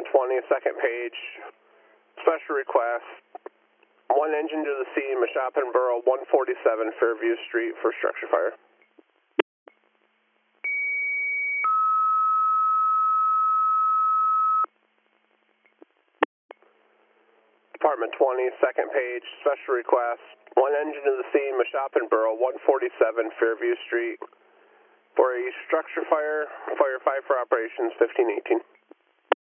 Department 20, second page, special request, one engine to the scene, Mashopin Borough, 147 Fairview Street for structure fire. Department 20, second page, special request, one engine to the scene, Mashopin Borough, 147 Fairview Street for a structure fire, fire 5 for operations 1518.